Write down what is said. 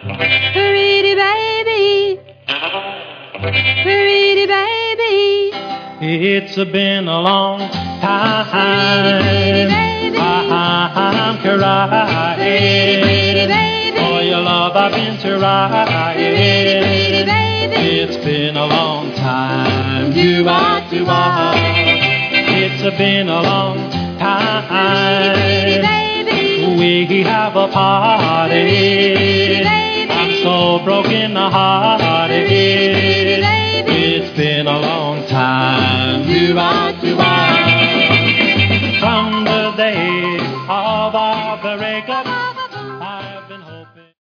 Pretty baby, pretty baby. It's been a long time. Pretty baby, I'm crying. pretty baby. For your love I've been trying. Pretty baby, It's been a long time. Do-I. It's been a long time. pretty baby, We have a party. baby. I'm so broken hearted.